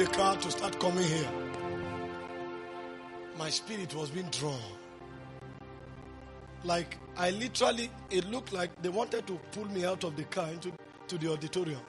crowd to start coming here, my spirit was being drawn. Like, it looked like they wanted to pull me out of the car into the auditorium.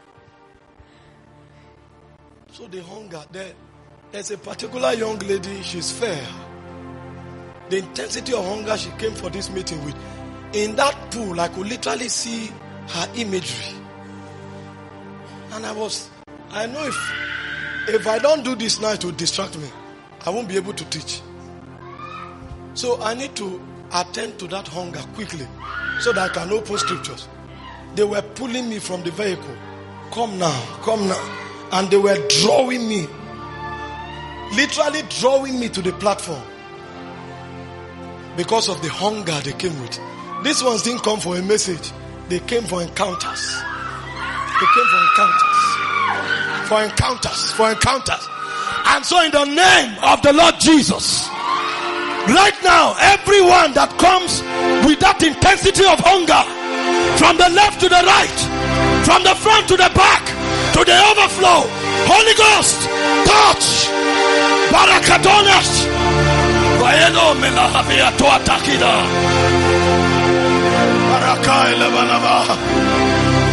So the hunger there. There's a particular young lady, she's fair. The intensity of hunger she came for this meeting with. In that pool, I could literally see her imagery. And I know if I don't do this now, it will distract me. I won't be able to teach. So I need to attend to that hunger quickly so that I can open scriptures. They were pulling me from the vehicle. Come now. And they were drawing me. Literally drawing me to the platform. Because of the hunger they came with. These ones didn't come for a message. They came for encounters. For encounters. And so in the name of the Lord Jesus, right now, everyone that comes with that intensity of hunger, from the left to the right, from the front to the back, to the overflow, Holy Ghost, touch, Barakadonas, Vaeno Melahavia Toatakida, Barakai Lebanava.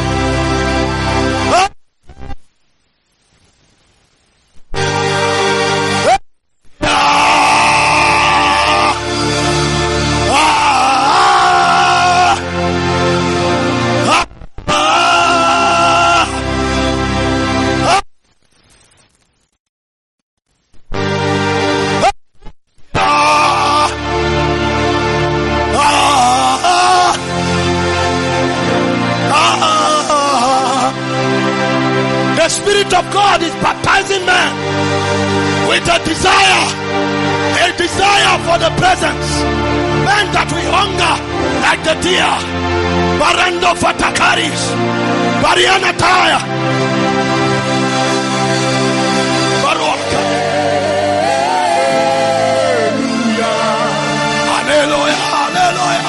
Barando Fatakaris, Bariana Taya, Baroka, Hallelujah, Hallelujah,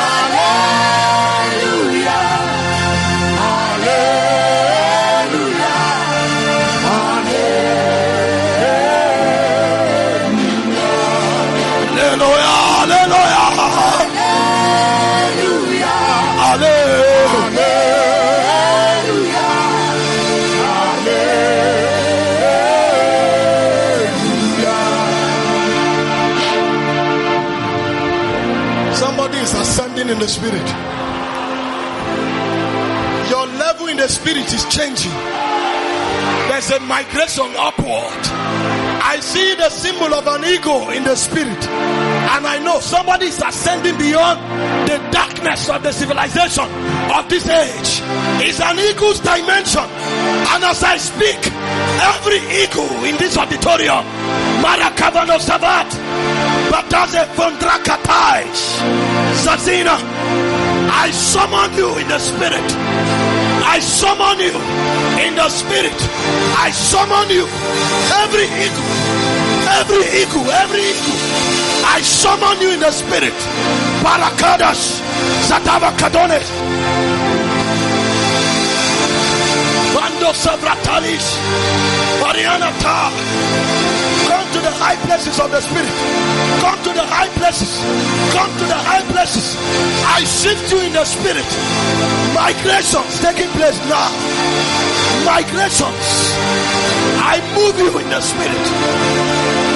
in the spirit. Your level in the spirit is changing. There's a migration upward. I see the symbol of an eagle in the spirit, and I know somebody is ascending beyond the darkness of the civilization of this age. It's an eagle's dimension, and as I speak, every eagle in this auditorium, Marakavano Savat, Bataze Fondrakatais, Zazina, I summon you in the spirit. I summon you in the spirit. I summon you. Every eagle. I summon you in the spirit. Barakadas, Satavakadones, Bando Savratalis, Marianata. Come to the high places of the spirit. Come to the high places. Come to the high places. I shift you in the spirit. Migrations taking place now. Migrations. I move you in the spirit.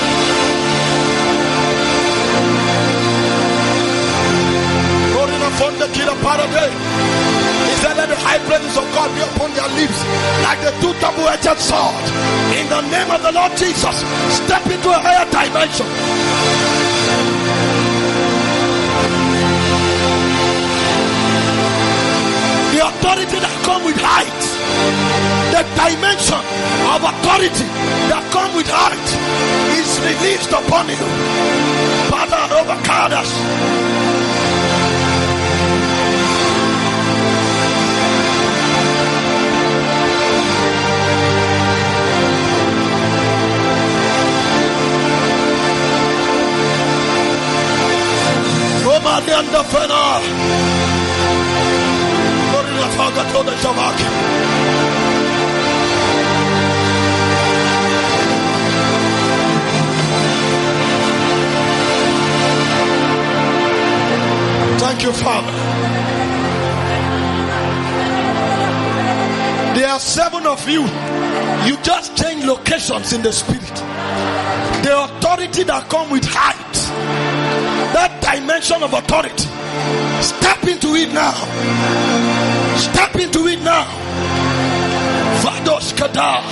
From the killer paradise, he said, let the high presence of God be upon their lips like the two double-edged sword. In the name of the Lord Jesus, step into a higher dimension. The authority that comes with height, the dimension of authority that comes with height is released upon you. Father over Kadas. Marianda Fena Morina Faga to the Javaki Thank you, Father. There are 7 of you. You just change locations in the spirit. The authority that comes with height, that dimension of authority, step into it now. Step into it now. Vados Kadak.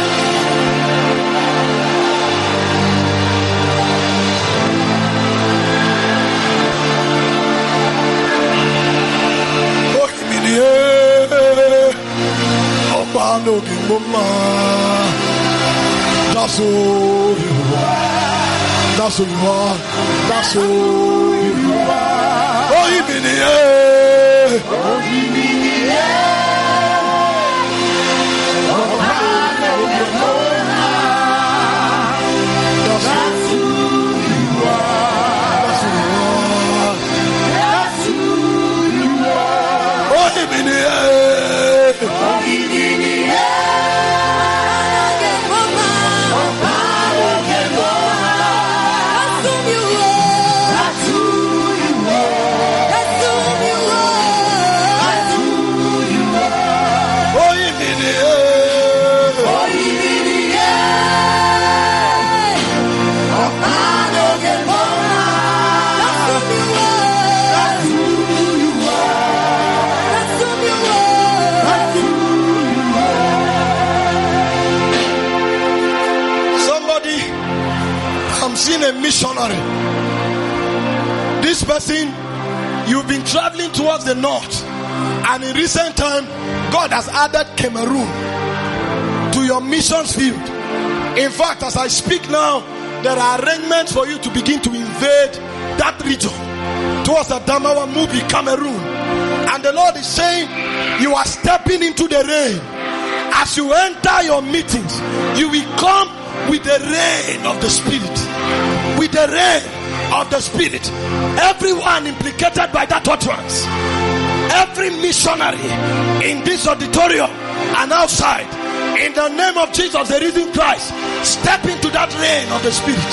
That's who you are. That's who you are. That's who you are. Oh, you mean it? Oh, you mean it? That's who you are. That's who you are. That's who you are. Oh, you mean it? Oh, you mean it? Seen a missionary. This person, you've been traveling towards the north, and in recent time God has added Cameroon to your missions field. In fact, as I speak now, there are arrangements for you to begin to invade that region towards the Damawa Mubi, Cameroon. And the Lord is saying you are stepping into the rain. As you enter your meetings, you will come with the rain of the Spirit. With the rain of the Spirit. Everyone implicated by that utterance, every missionary in this auditorium and outside, in the name of Jesus, the risen Christ, step into that rain of the Spirit.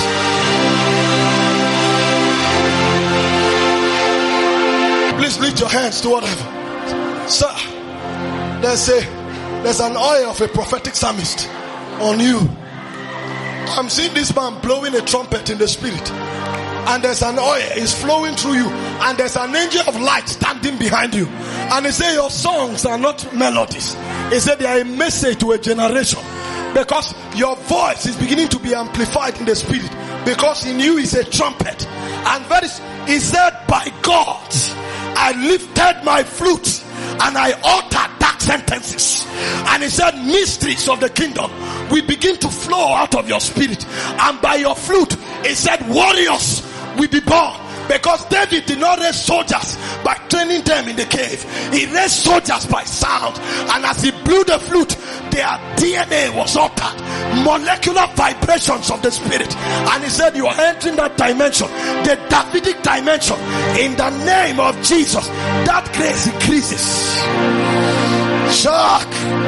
Please lift your hands to whatever. Sir, there's an oil of a prophetic psalmist on you. I'm seeing this man blowing a trumpet in the spirit, and there's an oil is flowing through you, and there's an angel of light standing behind you, and he said your songs are not melodies. He said they are a message to a generation, because your voice is beginning to be amplified in the spirit, because in you is a trumpet. And he said, by God I lifted my flute and I uttered dark sentences. And he said, mysteries of the kingdom will begin to flow out of your spirit. And by your flute, he said, warriors will be born. Because David did not raise soldiers by training them in the cave. He raised soldiers by sound. And as he blew the flute, their DNA was altered. Molecular vibrations of the spirit. And he said, you are entering that dimension, the Davidic dimension. In the name of Jesus, that grace increases. Shock.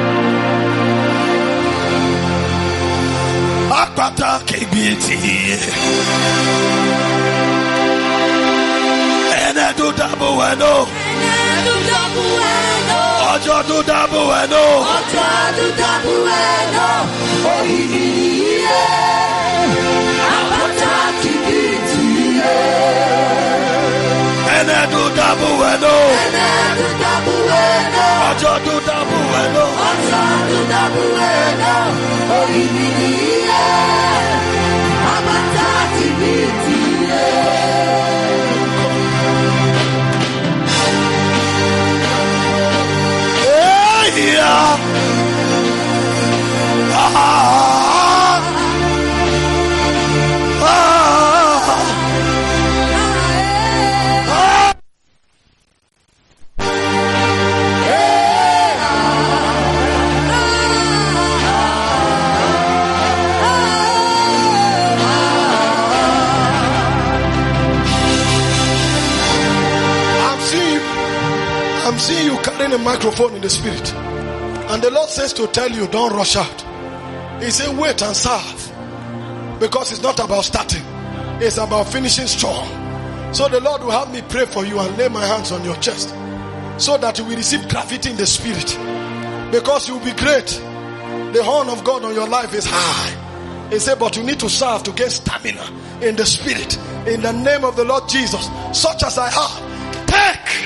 Akpata KBT. Do double bueno. Ojo do double bueno. Ojo do double bueno. Oh yeah. Apata kibiti. Ene do double bueno. Ene do double bueno. Ojo do double bueno. Ojo do double bueno. Oh yeah. Apata kibiti. Yeah. I'm seeing you carrying a microphone in the spirit. And the Lord says to tell you, don't rush out. He said, wait and serve. Because it's not about starting. It's about finishing strong. So the Lord will have me pray for you and lay my hands on your chest, so that you will receive gravity in the spirit, because you will be great. The horn of God on your life is high. He said, but you need to serve to get stamina in the spirit. In the name of the Lord Jesus, such as I have, take.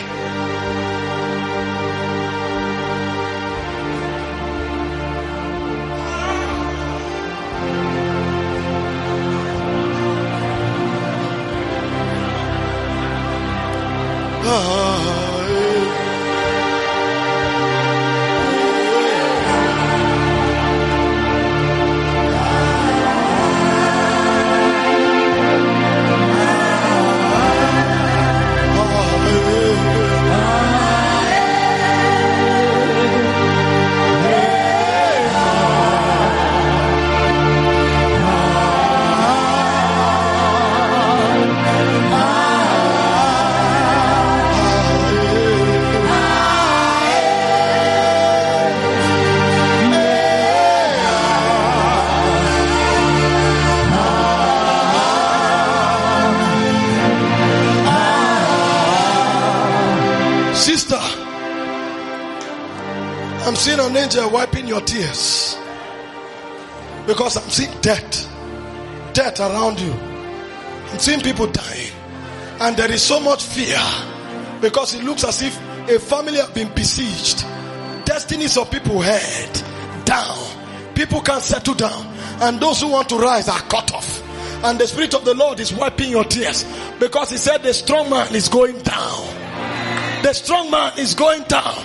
I'm seeing an angel wiping your tears, because I'm seeing death around you. I'm seeing people dying, and there is so much fear, because it looks as if a family have been besieged. Destinies of people head down. People can't settle down, and those who want to rise are cut off. And the Spirit of the Lord is wiping your tears, because He said the strong man is going down. The strong man is going down.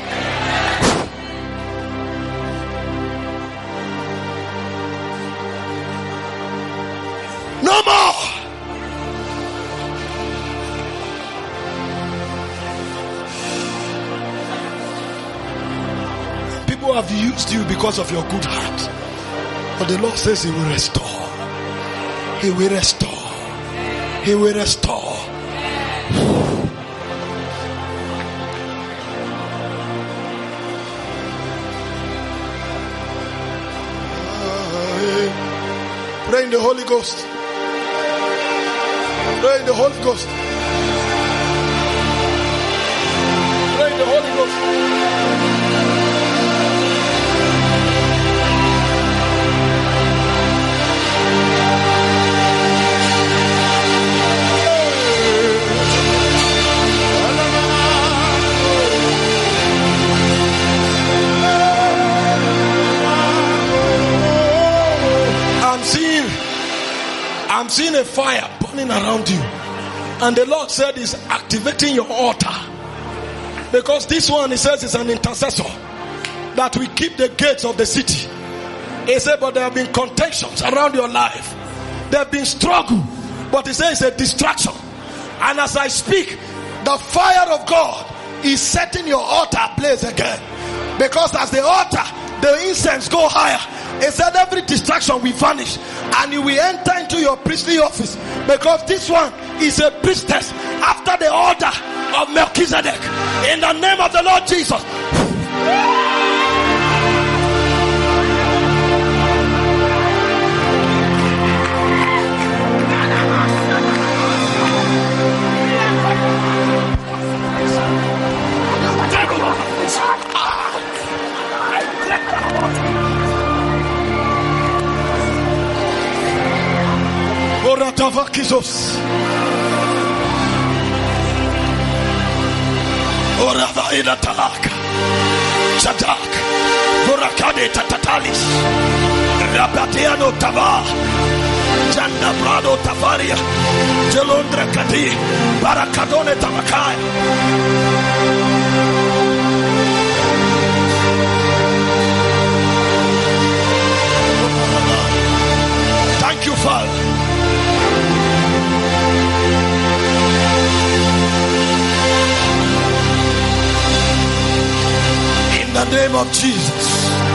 No more. People have used you because of your good heart, but the Lord says He will restore. He will restore. He will restore. Pray in the Holy Ghost. Pray in the Holy Ghost. Pray in the Holy Ghost. I'm seeing a fire burning around you, and the Lord said He's activating your altar, because this one, He says, is an intercessor that will keep the gates of the city. He said, but there have been contentions around your life, there have been struggle, but He says it's a distraction. And as I speak, the fire of God is setting your altar ablaze again, because as the altar, the incense go higher. He said every distraction will vanish, and you will enter into your priestly office, because this one is a priestess after the order of Melchizedek. In the name of the Lord Jesus. Oratavakizos. Oravaina talaka. Shadak. Vorakade tatatalis. Rabatiano tava. Janda brado tavaria. Jelondra kati. Barakadone tamakai. Thank you, Father. In the name of Jesus.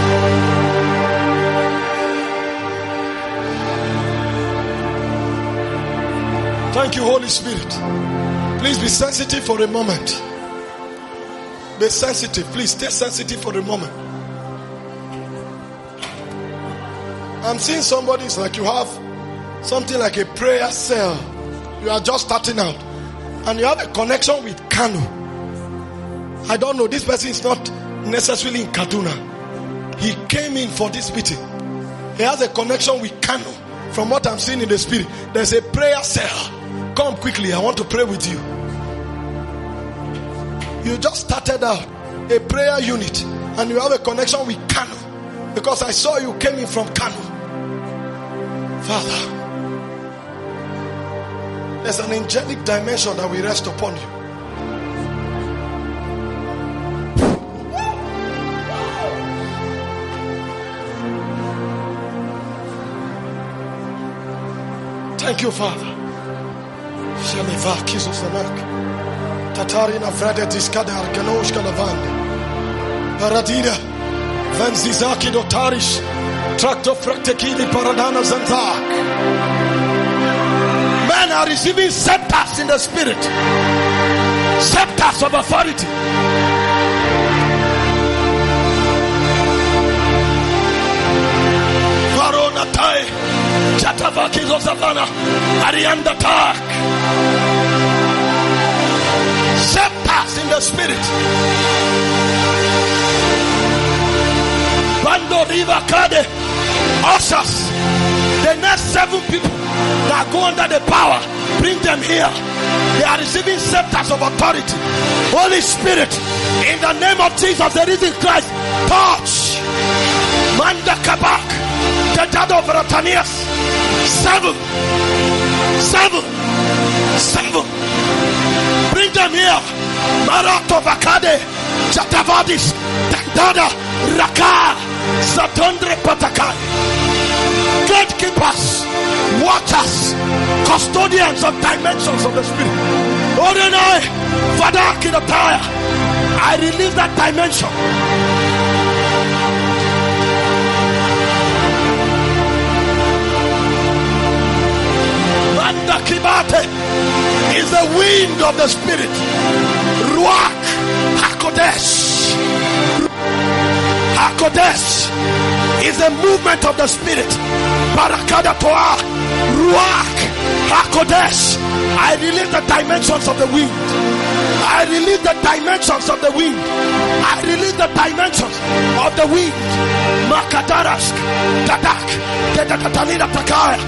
Thank you, Holy Spirit. Please be sensitive for a moment. Be sensitive. Please stay sensitive for a moment. I'm seeing somebody, it's like you have something like a prayer cell. You are just starting out, and you have a connection with Kano. I don't know, this person is not necessarily in Kaduna. He came in for this meeting. He has a connection with Kano. From what I'm seeing in the spirit, there's a prayer cell. Come quickly, I want to pray with you. You just started out a prayer unit and you have a connection with Kano, because I saw you came in from Kano. Father, there's an angelic dimension that will rest upon you. Thank you, Father. Shaliva kiso sanak. Tatarina frade diskada arkanoshka lavande. Paradida. Vanzizaki dotarish. Tracto fraktekili paradana zanzak. Men are receiving scepters in the spirit. Scepters of authority. Varonatai. Chatavaki Zosavana. Arianda Tak. Scepters in the spirit. Bando Riva Kade. Ushers. The next 7 people that go under the power, bring them here. They are receiving scepters of authority. Holy Spirit, in the name of Jesus, there is in Christ. Touch. Manda Kabak. Tetado Bratanias. 7. Bring them here. Marato Vakade. Chatavadis. Tandada. Raka. Satondre Patakai. Gatekeepers, watchers, custodians of dimensions of the spirit. Orenai, Fadak in the power. I release that dimension. Manda Kibate is the wind of the spirit. Ruach Hakodesh. Hakodesh is the movement of the spirit. Barakada Toa, Ruach, Hakodesh. I release the dimensions of the wind. I release the dimensions of the wind. I release the dimensions of the wind. Makadarask, Tadak, Tetatanida Takaya.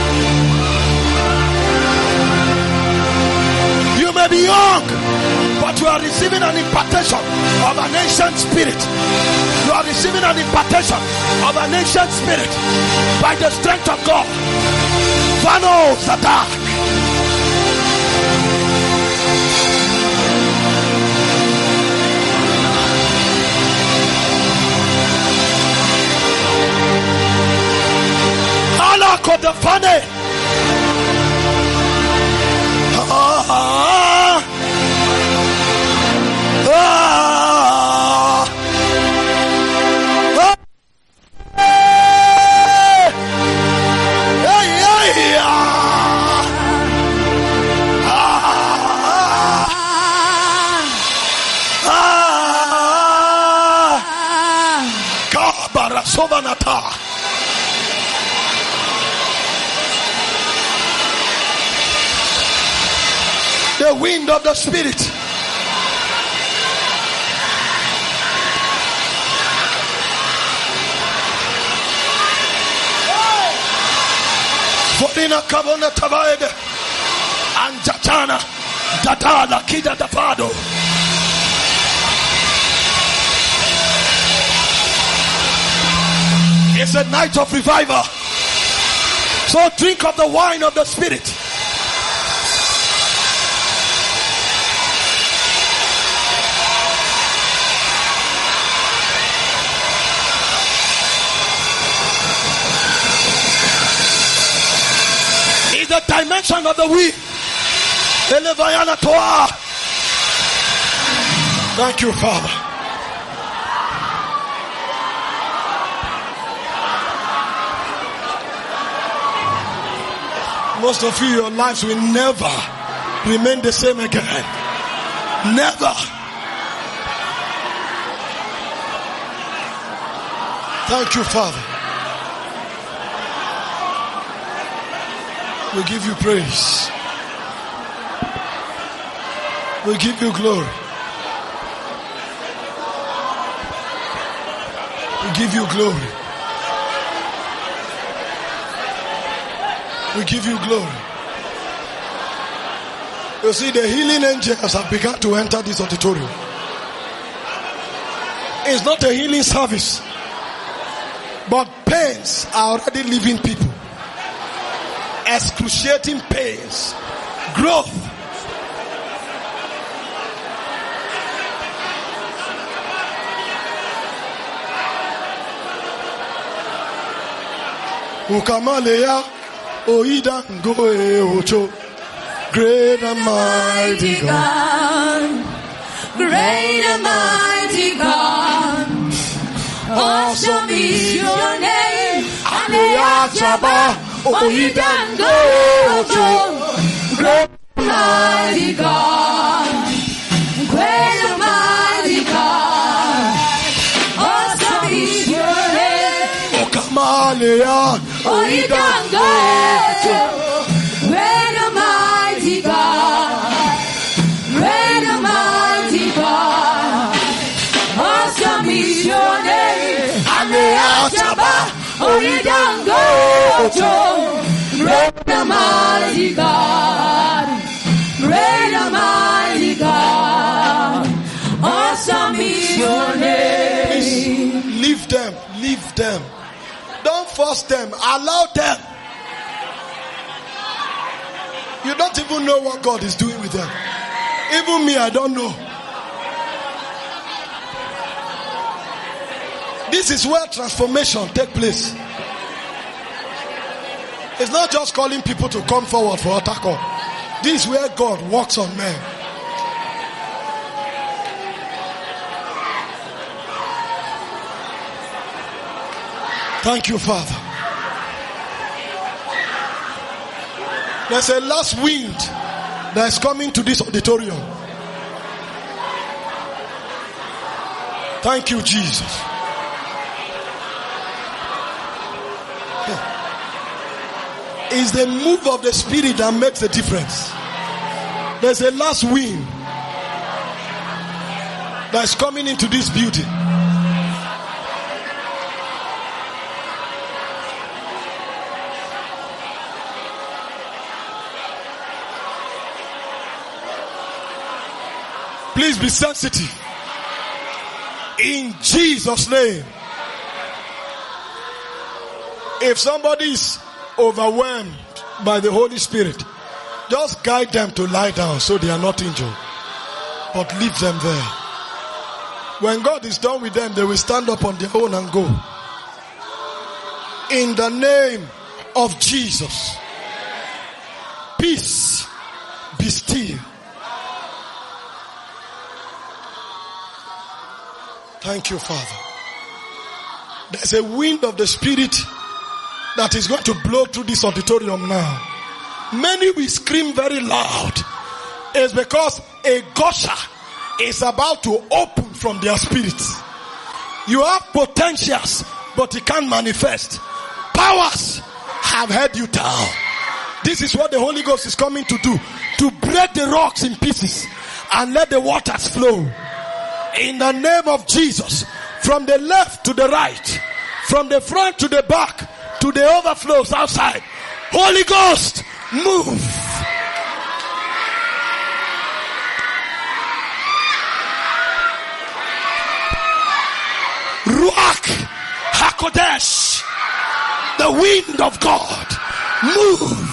You may be young, but you are receiving an impartation of an ancient spirit. You are receiving an impartation of an ancient spirit by the strength of God. Vano Sadak. Allah Kodafane. The wind of the spirit. Forina Kavona Tavaide and Jatana Dadala Kida Dafado. It's a night of revival. So drink of the wine of the spirit. The dimension of the wind. Elevayana Toa. Thank you, Father. Most of you, your lives will never remain the same again. Never. Thank you, Father. We give you praise. We give you glory. We give you glory. We give you glory. You see, the healing angels have begun to enter this auditorium. It's not a healing service, but pains are already leaving people. Excruciating pains. Growth. Ukamaleya oida ngoe ocho. Great and mighty God. Great and mighty God. Awesome is your name. Aleya Chaba oida ngoe ocho. Great and mighty God. Great and mighty God. Awesome is your name. Ukamaleya oida ngoe ocho. Great and mighty God, great and mighty God, awesome is your name. Aleya Chaba, Oyidango Ocho. Great and mighty God, great and mighty God, awesome is your name. Please, leave them, leave them. Don't force them, allow them. You don't even know what God is doing with them. Even me, I don't know. This is where transformation takes place. It's not just calling people to come forward for altar call. This is where God works on men. Thank you, Father. There's a last wind that is coming to this auditorium. Thank you, Jesus. It's the move of the Spirit that makes the difference. There's a last wind that is coming into this building. Please be sensitive. In Jesus' name. If somebody is overwhelmed by the Holy Spirit, just guide them to lie down so they are not injured. But leave them there. When God is done with them, they will stand up on their own and go. In the name of Jesus. Peace, be still. Thank you, Father. There's a wind of the Spirit that is going to blow through this auditorium now. Many will scream very loud. It's because a gusher is about to open from their spirits. You have potentials, but it can't manifest. Powers have held you down. This is what the Holy Ghost is coming to do. To break the rocks in pieces and let the waters flow. In the name of Jesus, from the left to the right, from the front to the back, to the overflows outside. Holy Ghost, move. Ruach HaKodesh, the wind of God, move.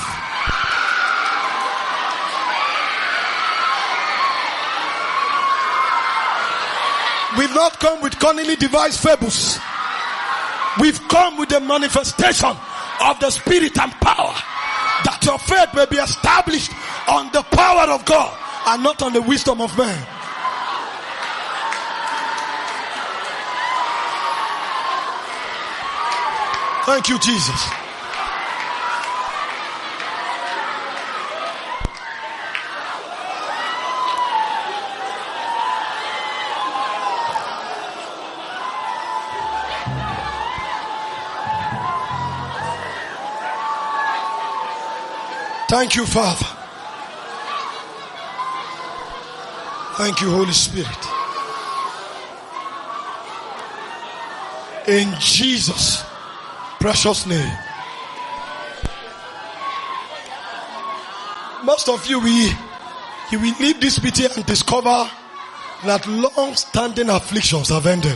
We've not come with cunningly devised fables. We've come with the manifestation of the Spirit and power, that your faith may be established on the power of God and not on the wisdom of man. Thank you, Jesus. Thank you, Father. Thank you, Holy Spirit. In Jesus' precious name. Most of you will leave this meeting and discover that long-standing afflictions have ended.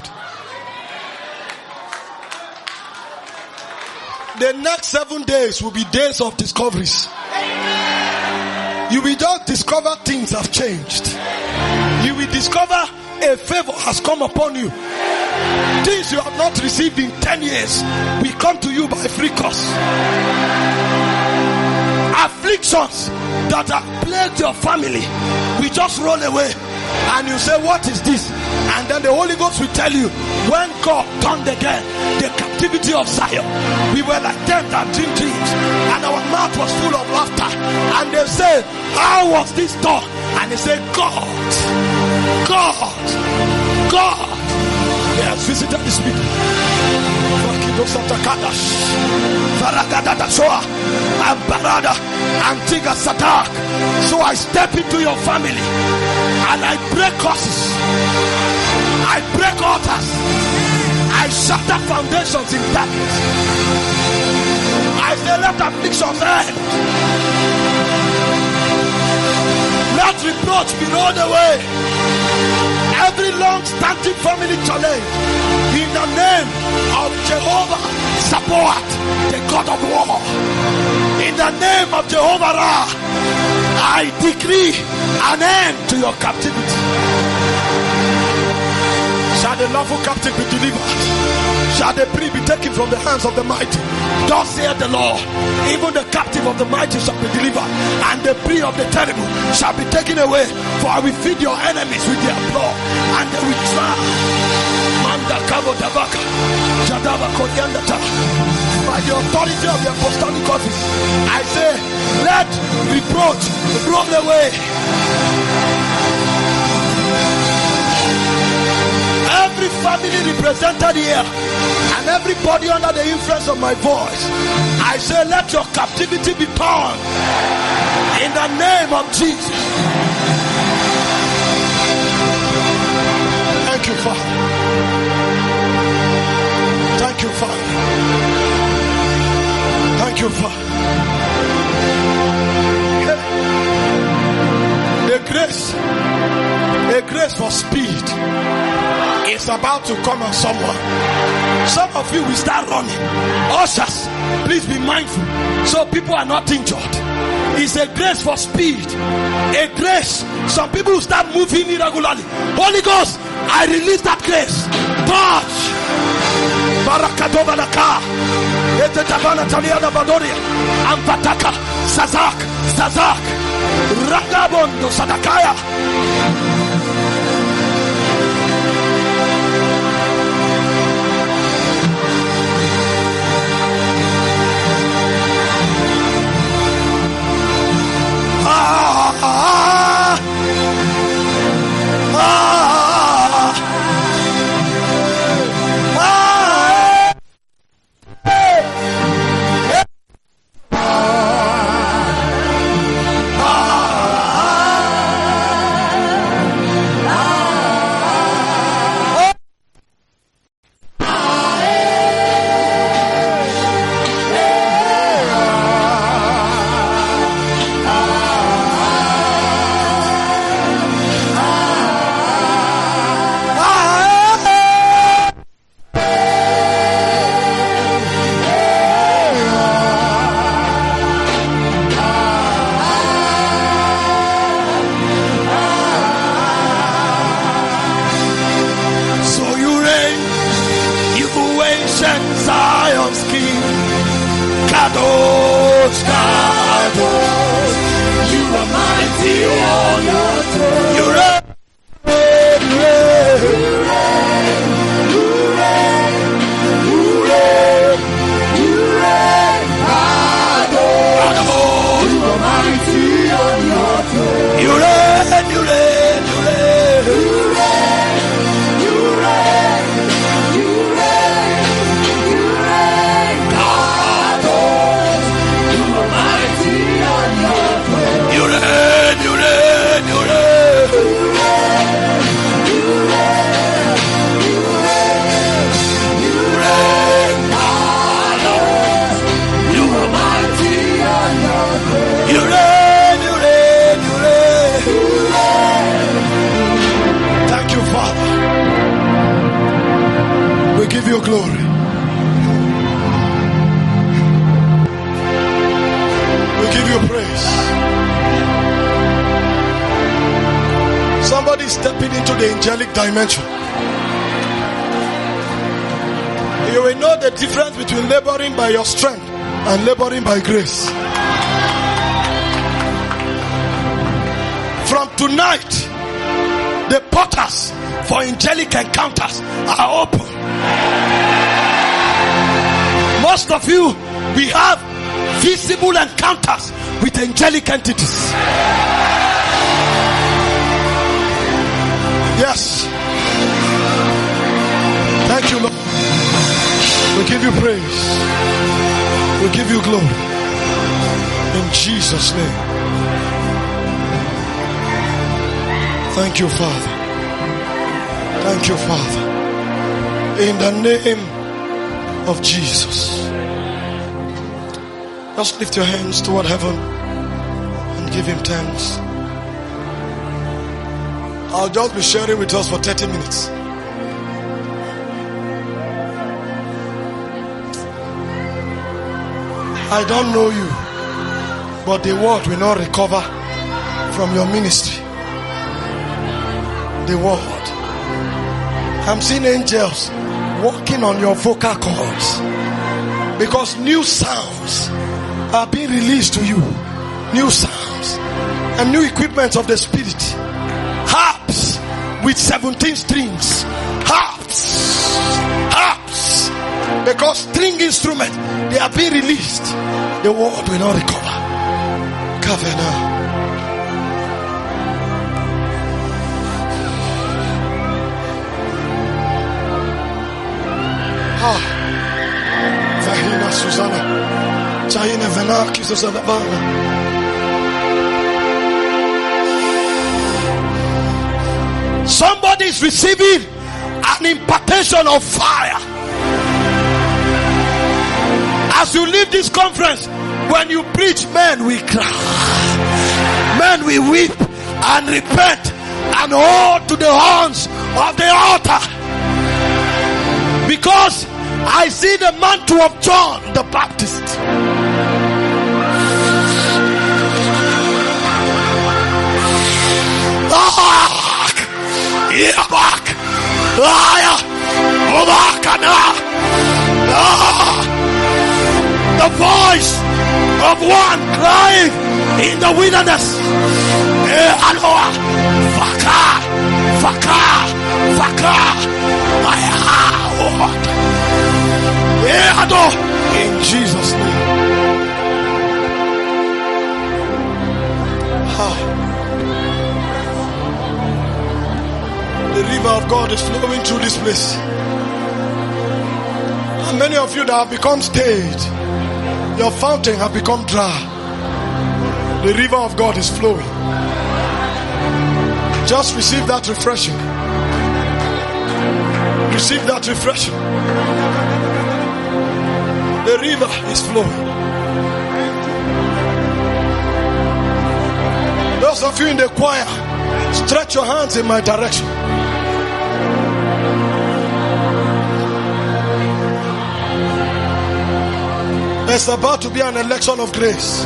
The next 7 days will be days of discoveries. You will just discover things have changed. You will discover a favor has come upon you. Things you have not received in 10 years will come to you by free course. Afflictions that have plagued your family will just roll away. And you say, what is this? And then the Holy Ghost will tell you, when God turned again the captivity of Zion, we were like them that dream dreams, and our mouth was full of laughter. And they said, how was this done? And they said, God he has visited this people. So I step into your family and I break curses, I break altars, I shatter foundations in darkness. I say, let afflictions end. Let reproach be rolled away. Every long-standing family challenge, in the name of Jehovah Sabaoth, the God of war, in the name of Jehovah Ra, I decree an end to your captivity. Shall the lawful captive be delivered? Shall the prey be taken from the hands of the mighty? Thus saith the Lord, even the captive of the mighty shall be delivered, and the prey of the terrible shall be taken away. For I will feed your enemies with their blood, and they will drown. Manda Kabo Tabaka, Jadaba Koryandata. By the authority of the apostolic office, I say, let reproach roll away. Every family represented here and everybody under the influence of my voice, I say, let your captivity be torn in the name of Jesus. Thank you, Father. Thank you, Father. Thank you, Father. The grace for speed is about to come on someone. Some of you will start running. Ushers, please be mindful so people are not injured. It's a grace for speed. A grace. Some people will start moving irregularly. Holy Ghost, I release that grace. Touch. Barakatobanaka. Etetabana Taliana Badoria. Ampataka. Sazak. Ragabondo Sadakaya. glory. We give you praise. Somebody is stepping into the angelic dimension. You will know the difference between laboring by your strength and laboring by grace. From tonight, the portals for angelic encounters are open. Most of you, we have visible encounters with angelic entities. Yes. Thank you, Lord. We give you praise. We give you glory. In Jesus' name. Thank you, Father. Thank you, Father. In the name of Jesus. Just lift your hands toward heaven and give him thanks. I'll just be sharing with us for 30 minutes. I don't know you, but the word will not recover from your ministry. The word. I'm seeing angels walking on your vocal cords because new sounds are being released to you. New sounds and new equipment of the spirit. Harps with 17 strings. Harps. Because string instruments, they are being released. The word will not recover. Kavena. Vahina Susanna. Chahina Venaki Susanna Bana. Somebody is receiving an impartation of fire. As you leave this conference, when you preach, men will cry, men will weep and repent and hold to the horns of the altar. Because I see the mantle of John the Baptist. The voice of one crying in the wilderness. In Jesus' name. The river of God is flowing through this place. And many of you that have become staid, your fountain have become dry. The river of God is flowing. Just receive that refreshing. Receive that refreshing. The river is flowing. Those of you in the choir, stretch your hands in my direction. There's about to be an election of grace.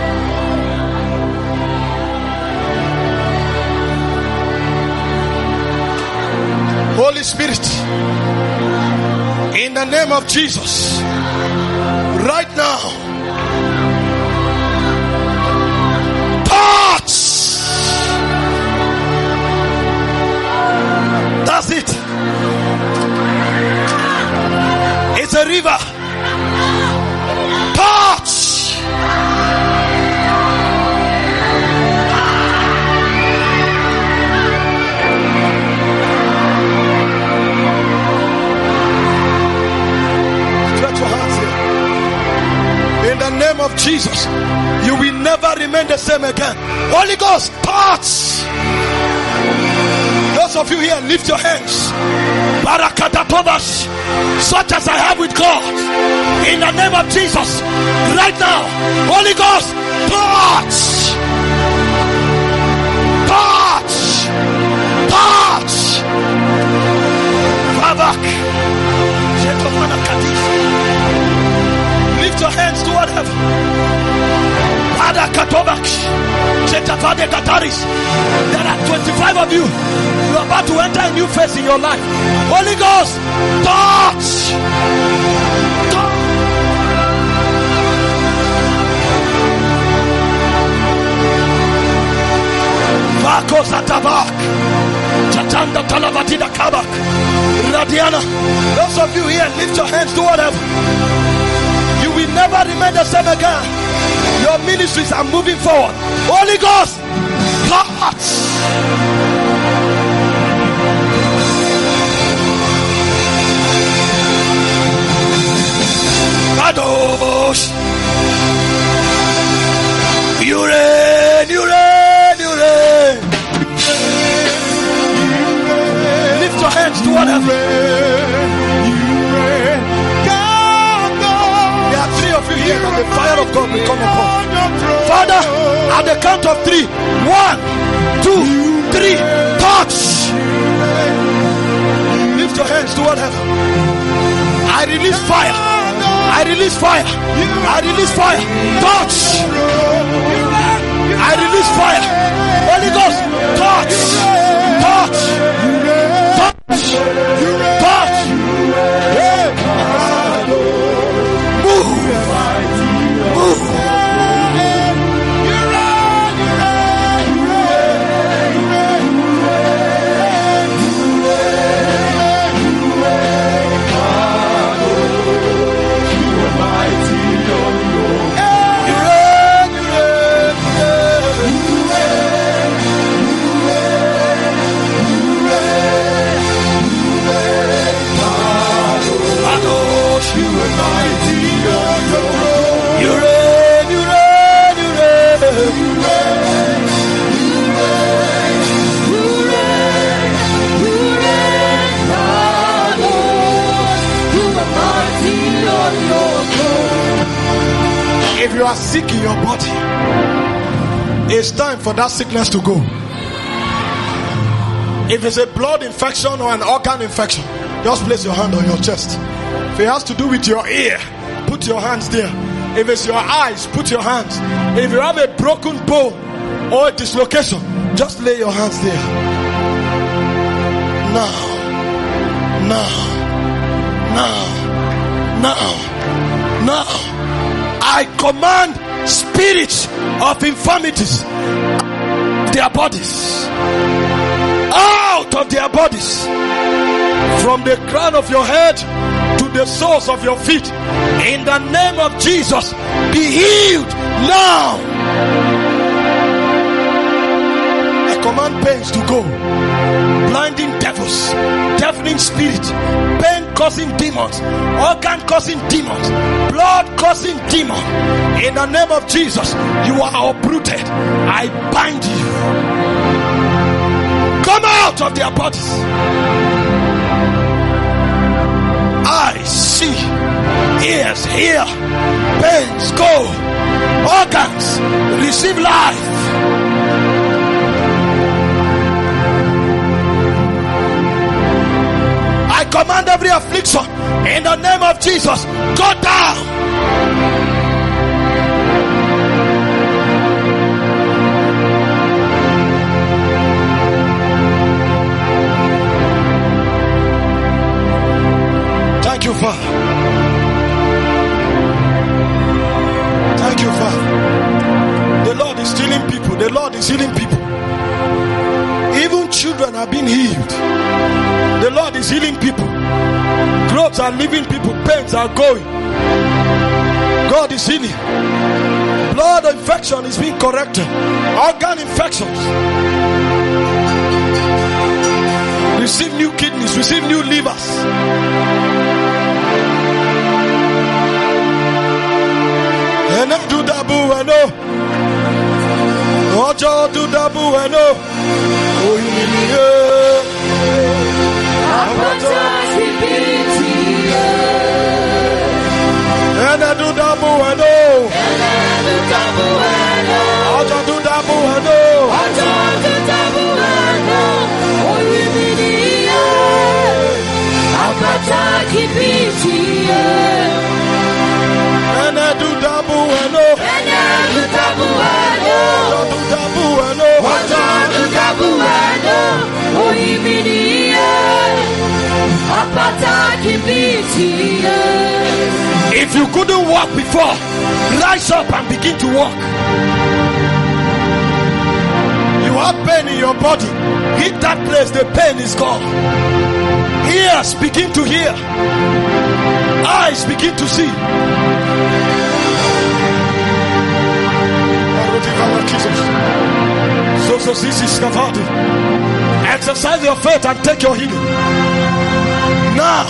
Holy Spirit, in the name of Jesus, right now, touch. That's it. It's a river. Touch. Stretch your hands here. In the name of Jesus, you will never remain the same again. Holy Ghost, touch. Those of you here, lift your hands. Barakata Thomas, such as I have with God. In the name of Jesus, right now, Holy Ghost, touch. Touch. Touch. Favak. bodies. There are 25 of you. You are about to enter a new phase in your life. Holy Ghost, touch. Chatanda Talavatida Kabak Radiana. Those of you here, lift your hands, do whatever. You will never remain the same again. Your ministries are moving forward. Holy Ghost, touch. Kadosh. You reign, you reign, you reign. Lift your hands to whatever. There are three of you here that the fire of God will come upon. Father, at the count of 3, 1, 2, 3, touch. Lift your hands to whatever. I release fire. I release fire. I release fire. Touch. I release fire. Holy Ghost, touch. Touch. Touch. Touch. Move. Move. If you are sick in your body, it's time for that sickness to go. If it's a blood infection or an organ infection, just place your hand on your chest. If it has to do with your ear, put your hands there. If it's your eyes, put your hands. If you have a broken bone or a dislocation, just lay your hands there. Now, I command spirits of infirmities their bodies, out of their bodies, from the crown of your head to the soles of your feet. In the name of Jesus, be healed now. I command pains to go, blinding devils, deafening spirit, pain causing demons, organ causing demons, blood causing demons. In the name of Jesus, you are uprooted. I bind you. Come out of their bodies. Eyes see, ears hear, pains go, organs receive life. I command every affliction in the name of Jesus, go down. Thank you, Father. Thank you, Father. The Lord is healing people. The Lord is healing people. Even children are being healed. The Lord is healing people. Growths are leaving people. Pains are going. God is healing. Blood infection is being corrected. Organ infections. Receive new kidneys. Receive new livers. And do the bueno. Ojo do the bueno. Oh, and I do the bueno. Ojo do the bueno. And I do the bueno. If you couldn't walk before, rise up and begin to walk. You have pain in your body. Hit that place, the pain is gone. Ears begin to hear. Eyes begin to see. Exercise your faith and take your healing. Now.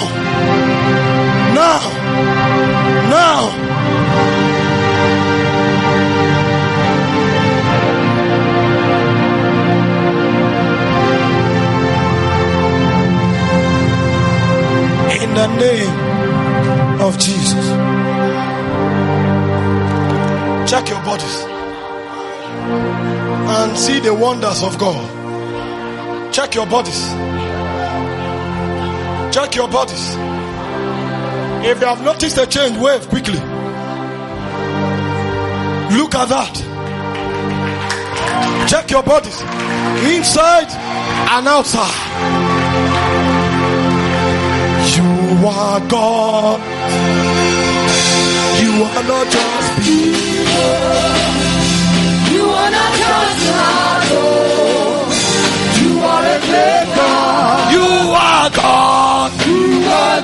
In the name of Jesus. Check your bodies and see the wonders of God. Check your bodies. Check your bodies. If you have noticed a change, wave quickly. Look at that. Check your bodies, inside and outside. You are God. You are not just people. You are not just God. You are a great God. You are God. You are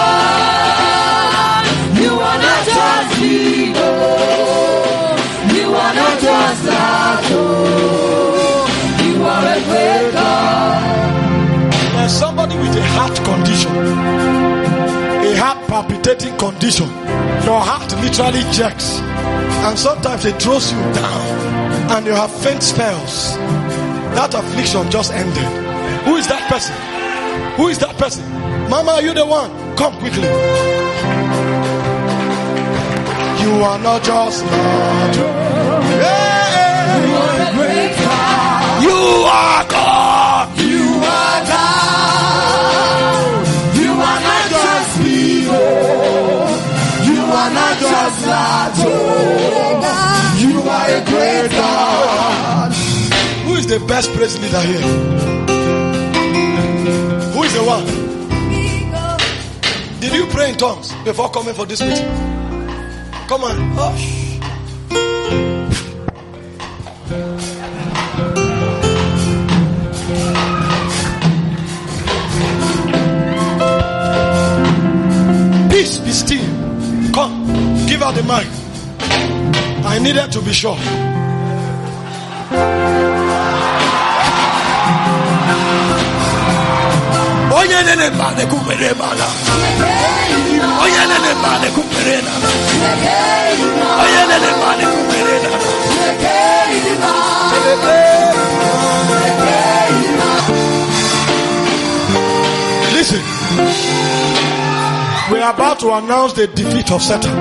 God. You are not just people. You are not just God. You are a great God. There's somebody with a heart condition, a heart palpitating condition. Your heart literally jerks, and sometimes it throws you down, and you have faint spells. That affliction just ended. Who is that person? Who is that person? Mama, are you the one? Come quickly. You are not just Lord. Yeah. You are a great God. You are God. You are God. You are not just people. You are not just God. You are a great God. Who is the best praise leader here? Who is the one? Did you pray in tongues before coming for this meeting? Come on. Hush. Peace, be still. Come, give her the mic. I needed to be sure. Listen, we are about to announce the defeat of Satan.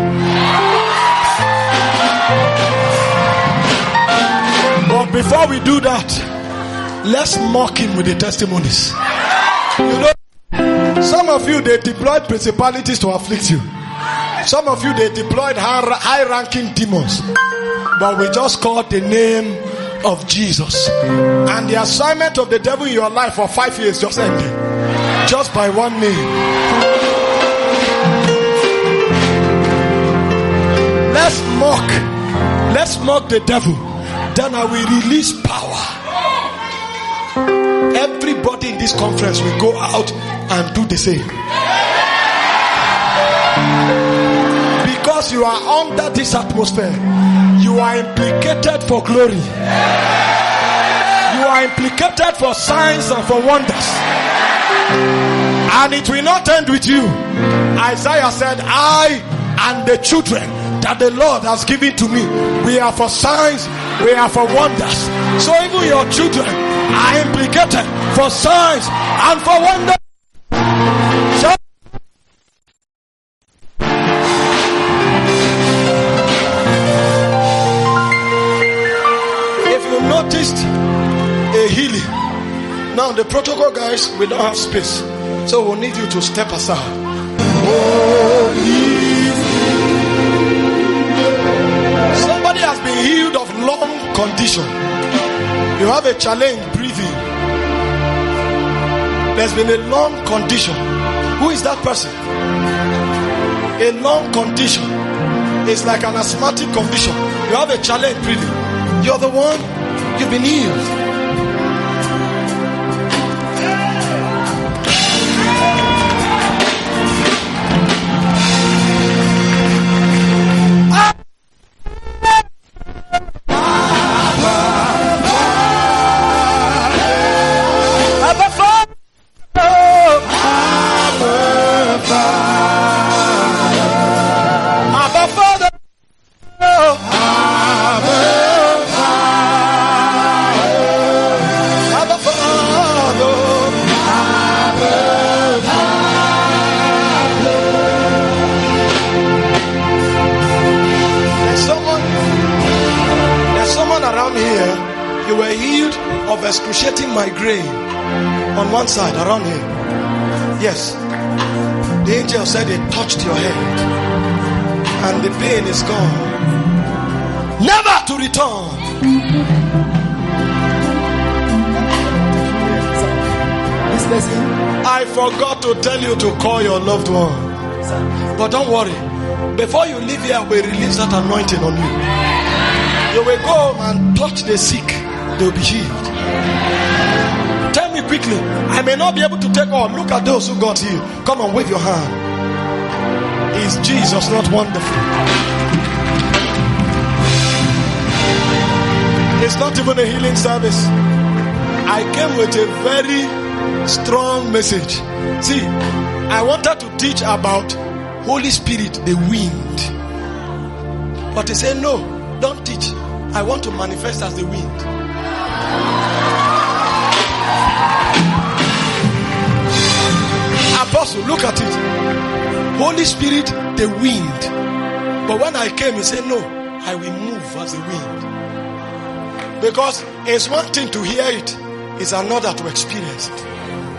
But before we do that, let's mock him with the testimonies. You know, some of you, they deployed principalities to afflict you. Some of you, they deployed high-ranking demons. But we just called the name of Jesus. And the assignment of the devil in your life for 5 years just ended. Just by one name. Let's mock the devil. Then I will release power. Everybody in this conference will go out and do the same. Because you are under this atmosphere, you are implicated for glory. You are implicated for signs and for wonders. And it will not end with you. Isaiah said, I and the children that the Lord has given to me, we are for signs, we are for wonders. So even your children are implicated for signs and for wonders. If you noticed a healing, now the protocol guys, we don't have space, so we'll need you to step aside. Somebody has been healed of lung condition. You have a challenge breathing. There's been a lung condition. Who is is that person? A lung condition. It's like an asthmatic condition. You have a challenge breathing. You're the one. You've been healed. Excruciating migraine on one side around here. Yes, the angel said they touched your head and the pain is gone, never to return. This person, I forgot to tell you to call your loved one, but don't worry, before you leave here we release that anointing on you. You will go and touch the sick, they will be healed. Tell me quickly, I may not be able to take all. Look at those who got healed. Come and wave your hand. Is Jesus not wonderful? It's not even a healing service. I came with a very strong message. See, I wanted to teach about Holy Spirit, the wind. But he said, no, don't teach. I want to manifest as the wind. Apostle, look at it. Holy Spirit, the wind. But when I came, he said, no, I will move as the wind. Because it's one thing to hear it, it's another to experience it.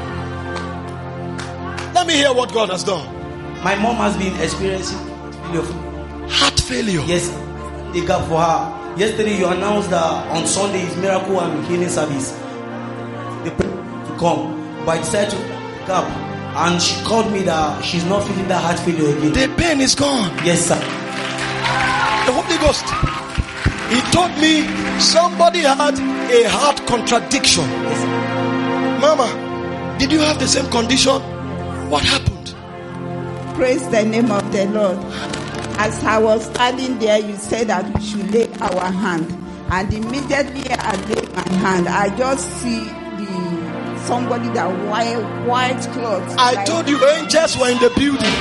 Let me hear what God has done. My mom has been experiencing heart failure. Yes, they got for her. Yesterday you announced that on Sunday is miracle and healing service. They prayed to come, but I decided to pick up. And she called me that she's not feeling that heart failure again. The pain is gone. Yes, sir. The Holy Ghost. He told me somebody had a heart contradiction. Yes. Mama, did you have the same condition? What happened? Praise the name of the Lord. As I was standing there, you said that we should lay our hand. And immediately I laid my hand. I just see somebody that white clothes. I told you angels were in the building.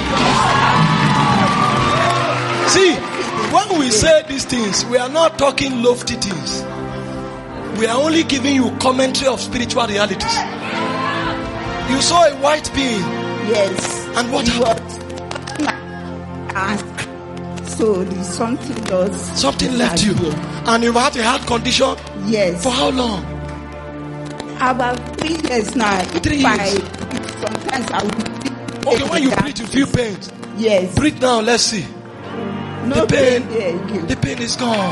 See, when we say these things, we are not talking lofty things. We are only giving you commentary of spiritual realities. You saw a white being. Yes. And what happened? So something left you. And you've had a heart condition? Yes. For how long? About 3 years now. 3 years. Sometimes I will. Okay, when you breathe, you feel pain. Yes. Breathe now, let's see. No the pain is gone.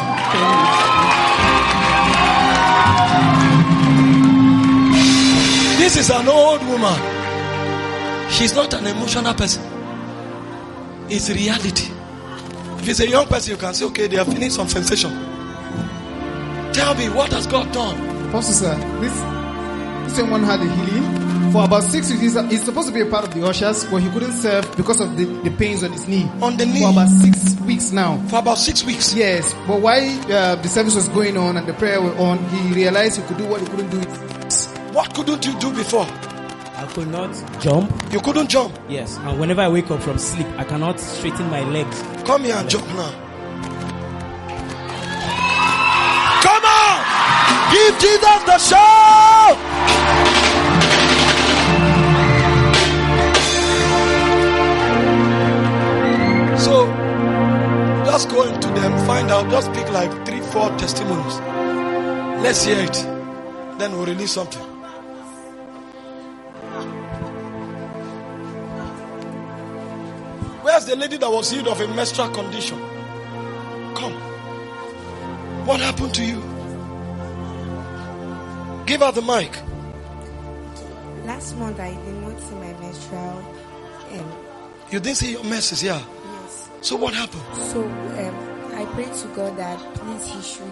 This is an old woman. She's not an emotional person. It's reality. If it's a young person, you can say, okay, they are feeling some sensation. Tell me, what has God done? Pastor sir, this someone had a healing. For about 6 weeks, he's supposed to be a part of the ushers, but he couldn't serve because of the pains on his knee. On the knee? For about 6 weeks now. For about 6 weeks? Yes. But while the service was going on and the prayer was on, he realized he could do what he couldn't do. What couldn't you do before? I could not jump. You couldn't jump? Yes. And whenever I wake up from sleep, I cannot straighten my legs. Come here and jump now. Come on! Give Jesus the shout! So, just go into them, find out, just pick like 3-4 testimonies. Let's hear it. Then we'll release something. Where's the lady that was healed of a menstrual condition? Come. What happened to you? Give her the mic. Last month I did not see my menstrual You didn't see your messes, yeah? Yes. So what happened? So I prayed to God that please He should,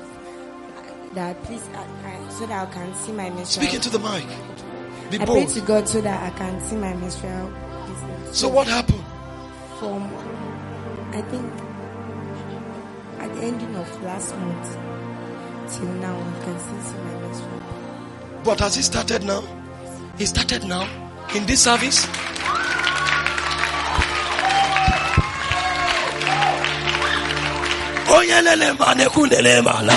so that I can see my menstrual. Speak into the mic. Be I bold. prayed to God so that I can see my menstrual business. So what happened? From, I think, at the ending of last month till now, I can still see my menstrual. But has it started now? It started now? In this service? Oh yeah, lele mane kundele mala.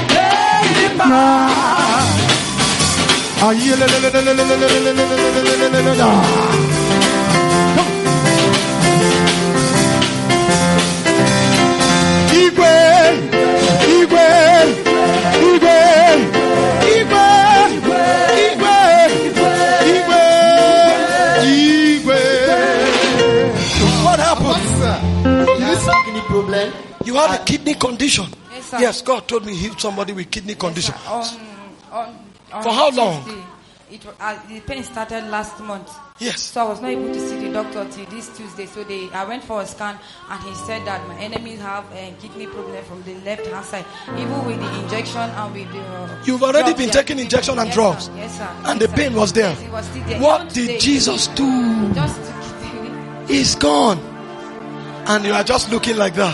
What happened? Kidney problem. You had a kidney condition. Yes, sir. Yes, God told me He healed somebody with kidney condition. On For how long? Tuesday, the pain started last month. Yes. So I was not able to see the doctor till this Tuesday. So I went for a scan and he said that my enemies have a kidney problem from the left hand side. Even with the injection and with the You've already drugs, been they taking are injection and yes, drugs. Sir. Yes, sir. And Yes, the pain was there. Yes, it was still there. What Even did today, Jesus do? Just took it away. He's gone. And you are just looking like that.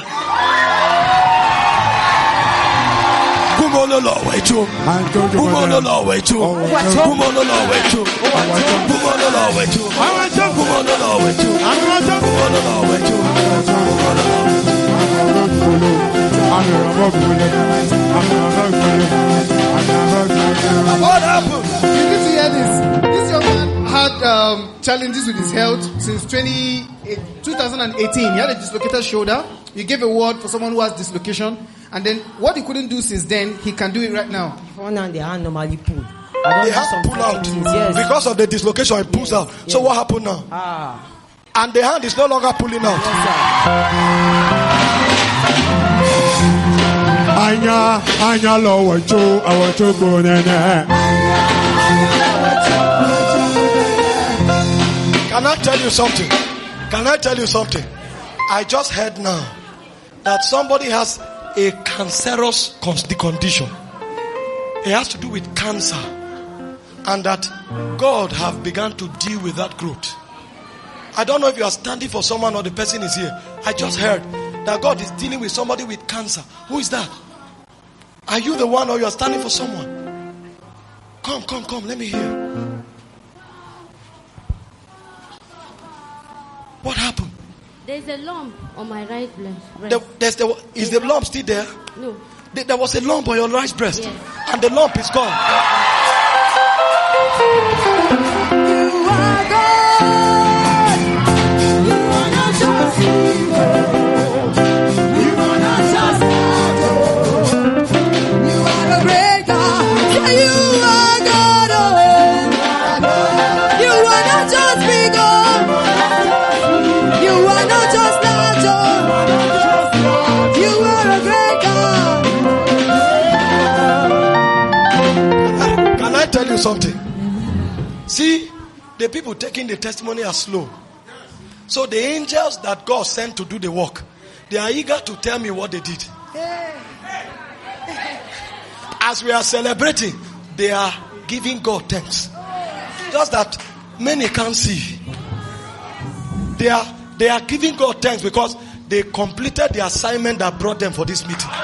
Kumololo wetu. Kumololo wetu. Kumololo wetu. Kumololo wetu. Kumololo wetu. Kumololo wetu. What happened? You need to hear this. This young man had challenges with his health since 2018. He had a dislocated shoulder. You gave a word for someone who has dislocation. And then what he couldn't do since then, he can do it right now. One hand, the hand normally pull. They have to pull out. Yes. Because of the dislocation, it pulls out. So what happened now? And the hand is no longer pulling out. Anya lower to our to go. Can I tell you something? Can I tell you something? I just heard now that somebody has a cancerous condition. It has to do with cancer. And that God have begun to deal with that growth. I don't know if you are standing for someone or the person is here. I just heard that God is dealing with somebody with cancer. Who is that? Are you the one or you are standing for someone? Come, let me hear. What happened? There's a lump on my right breast. Is the lump still there? No. There was a lump on your right breast. Yes. And the lump is gone. You are God. You are not just evil. You are not just God. You are a great God. Yeah, you are God. Oh. You are not just big God. You are not just large. Oh. You are a great God. Can I tell you something? See, the people taking the testimony are slow. So the angels that God sent to do the work, they are eager to tell me what they did. As we are celebrating, they are giving God thanks. Just that many can't see. They are giving God thanks because they completed the assignment that brought them for this meeting.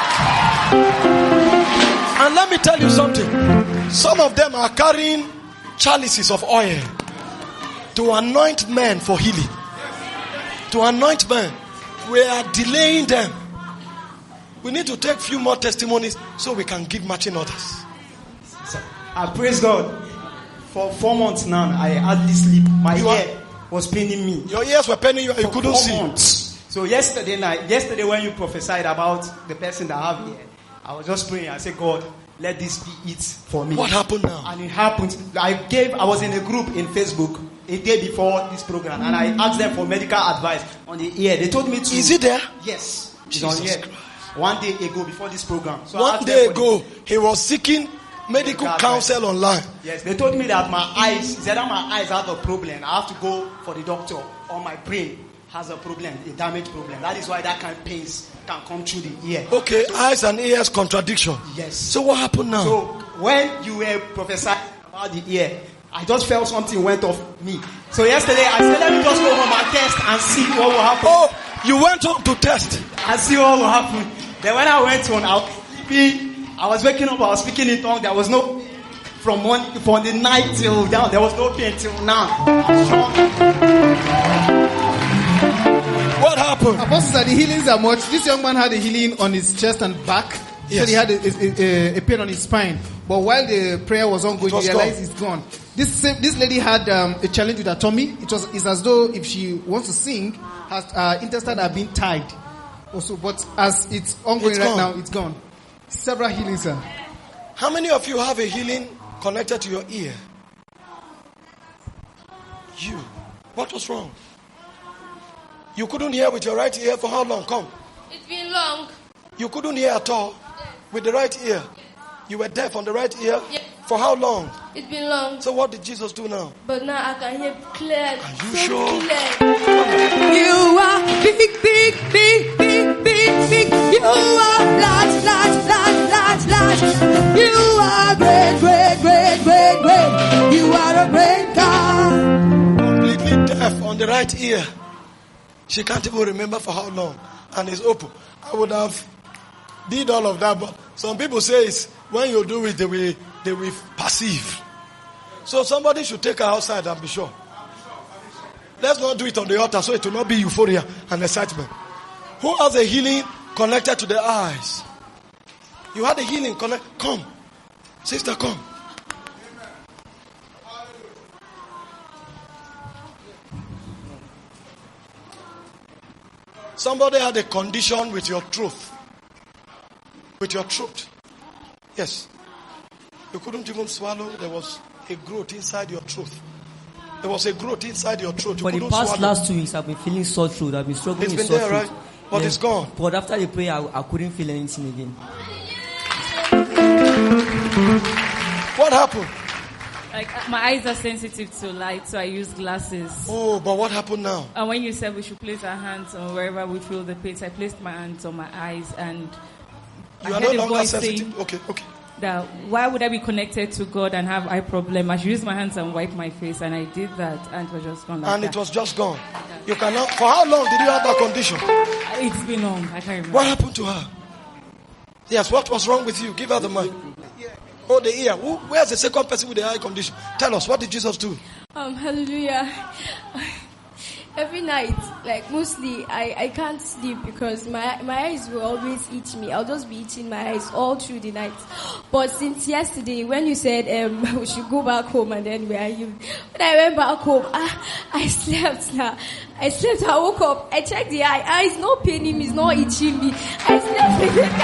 And let me tell you something. Some of them are carrying chalices of oil to anoint men for healing. To anoint men. We are delaying them. We need to take few more testimonies so we can give matching orders. I praise God. For 4 months now, I hardly sleep. My ear was paining me. Your ears were paining you and you couldn't see. 4 months. So yesterday when you prophesied about the person that I have here, I was just praying. I said, God, let this be it for me. What happened now? And it happened. I was in a group in Facebook a day before this program, and I asked them for medical advice on the ear. They told me to. Is it there? Yes. Jesus Christ. 1 day ago before this program. So 1 day ago, he was seeking medical counsel online. Yes, they told me that my eyes have a problem. I have to go for the doctor. Or my brain has a problem, a damaged problem. That is why that kind of pains can come through the ear. Okay, eyes and ears contradiction. Yes. So what happened now? So when you were prophesying about the ear, I just felt something went off me. So yesterday I said, let me just go home and test and see what will happen. Oh, you went home to test and see what will happen. Then when I went home, I was waking up, I was speaking in tongues. There was no from the night till down. There was no pain till now. What happened? Apostle said the healings are much. This young man had a healing on his chest and back. Yes. Said he had a pain on his spine. But while the prayer was ongoing, he realized it's gone. This lady had a challenge with her tummy. It's as though if she wants to sing, her intestines are being tied. Also, but as it's ongoing now, it's gone. Several healings, sir. How many of you have a healing connected to your ear? You. What was wrong? You couldn't hear with your right ear for how long? Come. It's been long. You couldn't hear at all with the right ear. You were deaf on the right ear? Yes. For how long? It's been long. So what did Jesus do now? But now I can hear clear. Are you sure? Clear. You are big, big, big, big, big, big. You are large, large, large, large, large. You are great, great, great, great, great. You are a great God. Completely deaf on the right ear. She can't even remember for how long. And it's open. I would have did all of that, but some people say it's when you do it, they will perceive. So somebody should take her outside and be sure. Let's not do it on the altar so it will not be euphoria and excitement. Who has a healing connected to the eyes? You had a healing connect. Come. Sister, come. Somebody had a condition with your truth. With your throat. Yes. You couldn't even swallow. There was a growth inside your throat. There was a growth inside your throat. For the past last 2 weeks, I've been feeling sore throat. I've been struggling with sore throat. Right? But it's gone. But after the prayer, I couldn't feel anything again. What happened? Like my eyes are sensitive to light, so I use glasses. Oh, but what happened now? And when you said we should place our hands on wherever we feel the pain, I placed my hands on my eyes, and you I are heard no a longer voice sensitive. saying Okay. that why would I be connected to God and have eye problem? I should use my hands and wipe my face, and I did that, and it was just gone. It was just gone. You cannot. For how long did you have that condition? It's been long. I can't remember. What happened to her? Yes, what was wrong with you? Give her the mic. Oh, the ear. Where's the second person with the eye condition? Tell us, what did Jesus do? Hallelujah. Every night, like mostly, I can't sleep because my eyes will always itch me. I'll just be itching my eyes all through the night. But since yesterday, when you said we should go back home and then we are healed, when I went back home, I slept now. I woke up, I checked the eye. It's not paining me, it's not itching me. I slept with the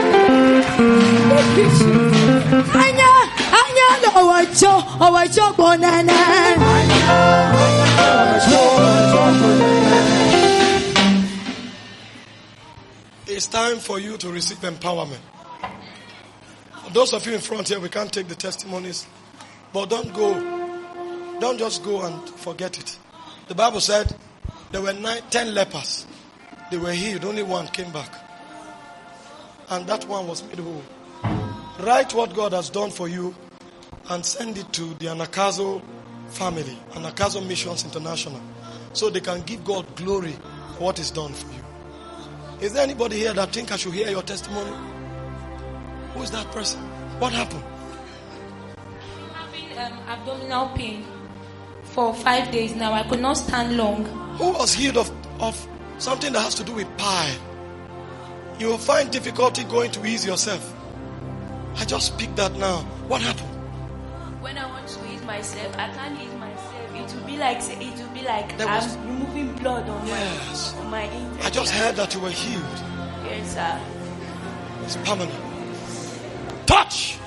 It's time for you to receive empowerment. For those of you in front here, we can't take the testimonies, but don't just go and forget it. The Bible said there were 10 lepers. They were healed. Only one came back. And that one was made whole. Write what God has done for you and send it to the Anakazo family, Anakazo Missions International, so they can give God glory for what is done for you. Is there anybody here that think I should hear your testimony? Who is that person? What happened? Having abdominal pain for 5 days now. I could not stand long. Who was healed of something that has to do with pie? You will find difficulty going to ease yourself. I just speak that now. What happened? When I want to ease myself, I can't ease myself. It will be like I'm removing blood on my intestine. I just heard that you were healed. Yes, sir. It's permanent. Touch.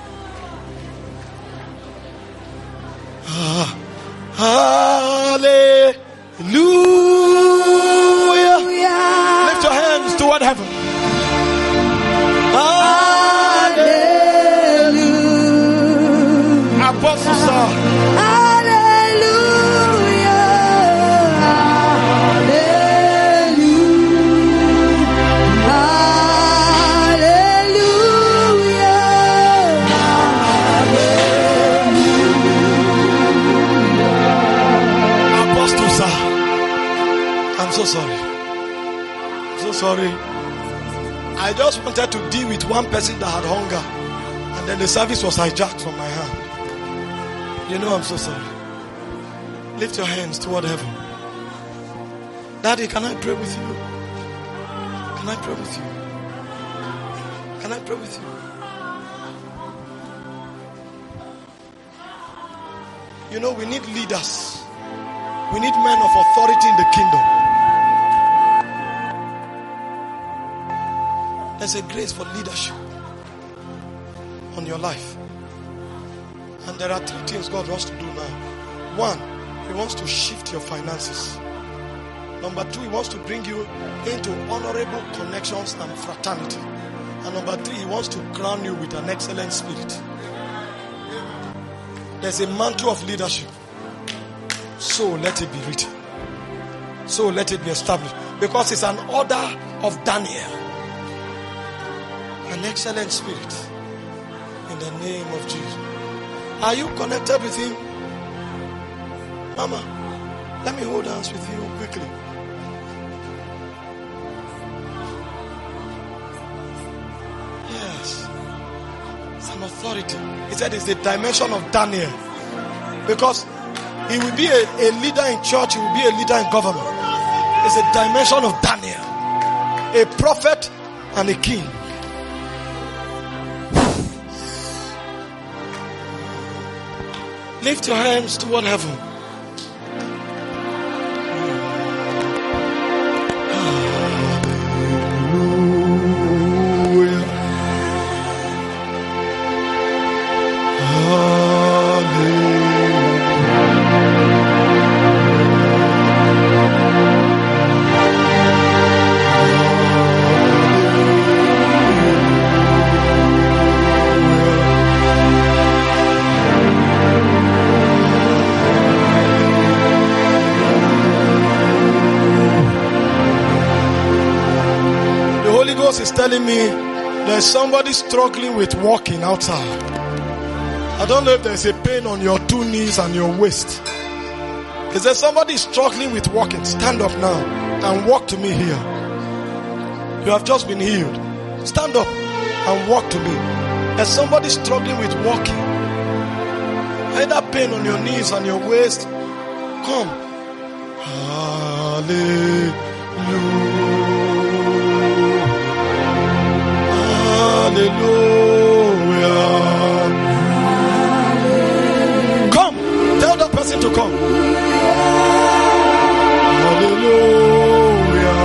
Hallelujah. Lift your hands toward heaven. Hallelujah. so sorry. I'm so sorry. I just wanted to deal with one person that had hunger, and then the service was hijacked from my hand. You know I'm so sorry. Lift your hands toward heaven. Daddy, can I pray with you? Can I pray with you? Can I pray with you? You know, we need leaders. We need men of authority in the kingdom. There's a grace for leadership on your life. And there are 3 things God wants to do now. 1, He wants to shift your finances. Number 2, He wants to bring you into honorable connections and fraternity. And number 3, He wants to crown you with an excellent spirit. There's a mantle of leadership. So let it be written. So let it be established. Because it's an order of Daniel. An excellent spirit. In the name of Jesus. Are you connected with Him? Mama, let me hold hands with you quickly. Yes. It's an authority. He said it's the dimension of Daniel. Because he will be a leader in church, he will be a leader in government. It's a dimension of Daniel. A prophet and a king. Lift your hands toward heaven. Is telling me there's somebody struggling with walking outside. I don't know if there's a pain on your 2 knees and your waist. Is there somebody struggling with walking? Stand up now and walk to me here. You have just been healed. Stand up and walk to me. There's somebody struggling with walking. Either pain on your knees and your waist. Come. Hallelujah. Hallelujah. Come. Tell that person to come. Hallelujah.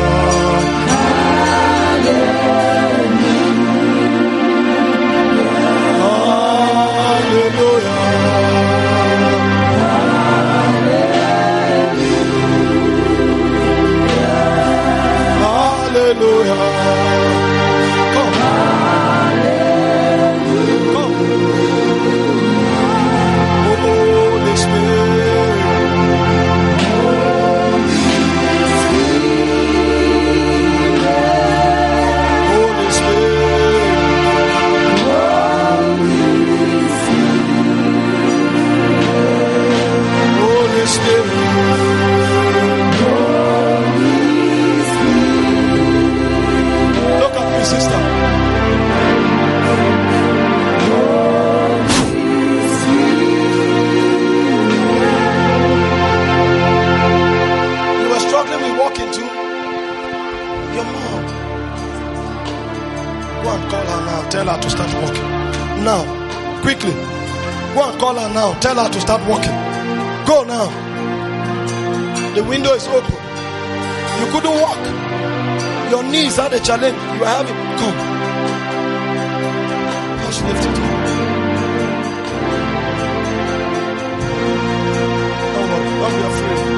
Hallelujah. Tell her to start walking. Now. Quickly. Go and call her now. Tell her to start walking. Go now. The window is open. You couldn't walk. Your knees had a challenge. You are having. Come. Just lift it. Don't worry. Don't be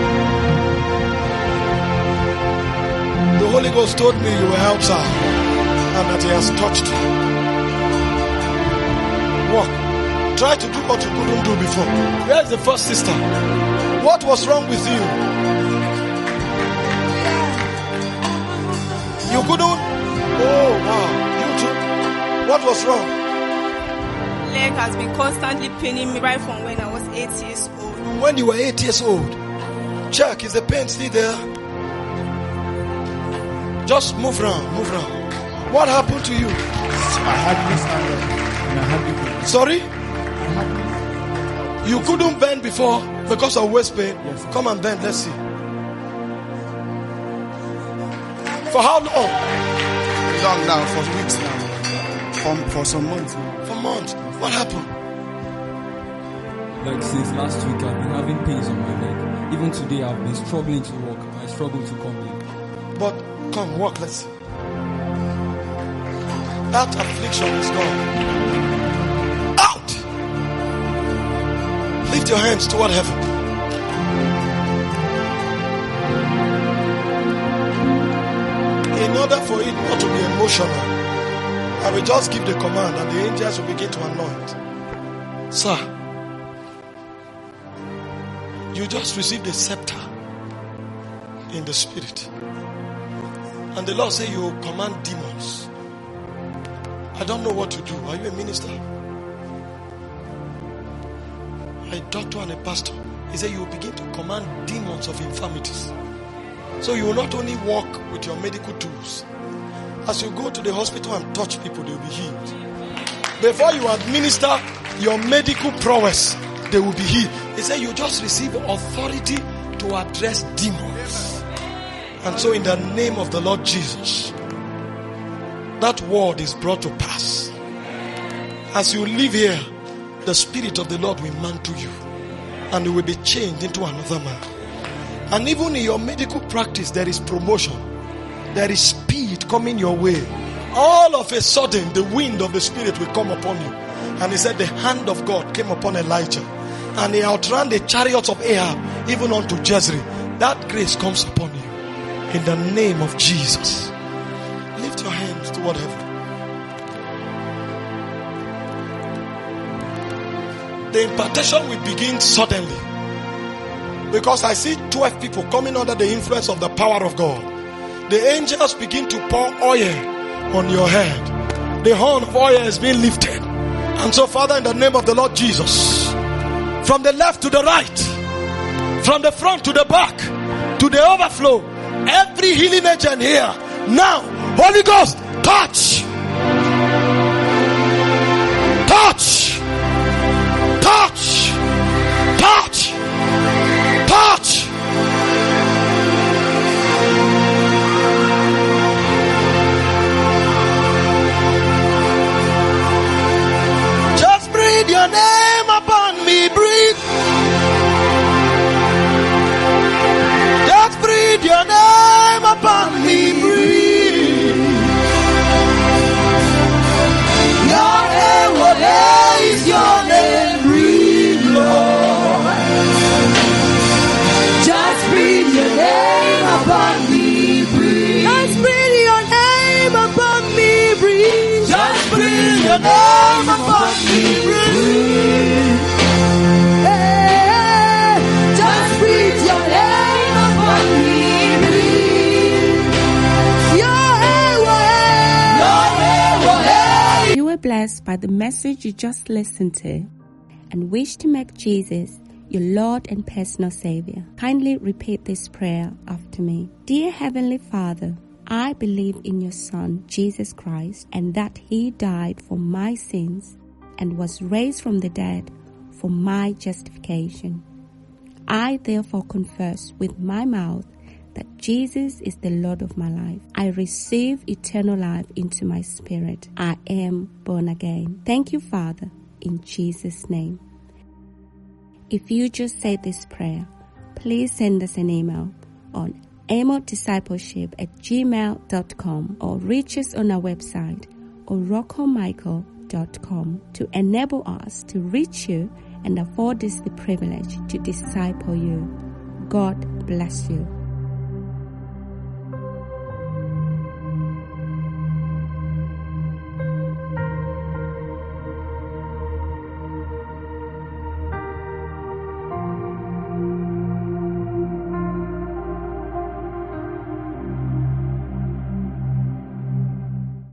afraid. The Holy Ghost told me you will help her. And that He has touched you. Walk. Try to do what you couldn't do before. Where is the first sister? What was wrong with you? You couldn't? Oh wow. You too? What was wrong? Leg has been constantly paining me right from when I was 8 years old. When you were 8 years old? Check, is the pain still there? Just move round, move round. What happened to you? I had this and I had this. Sorry? You couldn't bend before because of waist pain? Yes, sir. Come and bend, let's see. For how long? Long now, for weeks now. For some months now. For months. What happened? Like since last week, I've been having pains on my leg. Even today, I've been struggling to walk. I struggle to come in. But come, walk, let's see. That affliction is gone. Out! Lift your hands toward heaven. In order for it not to be emotional, I will just give the command and the angels will begin to anoint. Sir, you just received a scepter in the spirit. And the Lord said you will command demons. I don't know what to do. Are you a minister? A doctor and a pastor. He said you will begin to command demons of infirmities. So you will not only walk with your medical tools. As you go to the hospital and touch people, they will be healed. Before you administer your medical prowess, they will be healed. He said you just receive authority to address demons. And so in the name of the Lord Jesus, that word is brought to pass. As you live here, the Spirit of the Lord will mantle you. And you will be changed into another man. And even in your medical practice, there is promotion. There is speed coming your way. All of a sudden, the wind of the Spirit will come upon you. And he said the hand of God came upon Elijah. And he outran the chariots of Ahab, even unto Jezreel. That grace comes upon you. In the name of Jesus. Lift your hands toward heaven. The impartation will begin suddenly. Because I see 12 people coming under the influence of the power of God. The angels begin to pour oil on your head. The horn of oil is being lifted. And so, Father, in the name of the Lord Jesus, from the left to the right, from the front to the back, to the overflow, every healing agent here, now, Holy Ghost, touch! Touch! Touch! Touch! Touch! Just breathe your name upon me, breathe. Just breathe your name upon me, breathe. Your name, what is your name, breathe, Lord. Just breathe your name upon me, breathe. Just breathe your name upon me, breathe. Just breathe your name upon me, breathe. Hey, just breathe your name upon me, breathe. You were blessed by the message you just listened to and wish to make Jesus your Lord and personal Savior. Kindly repeat this prayer after me. Dear Heavenly Father, I believe in your Son, Jesus Christ, and that He died for my sins and was raised from the dead for my justification. I therefore confess with my mouth that Jesus is the Lord of my life. I receive eternal life into my spirit. I am born again. Thank you, Father, in Jesus' name. If you just said this prayer, please send us an email on amodiscipleship@gmail.com or reach us on our website oroccomichael.com to enable us to reach you and afford us the privilege to disciple you. God bless you.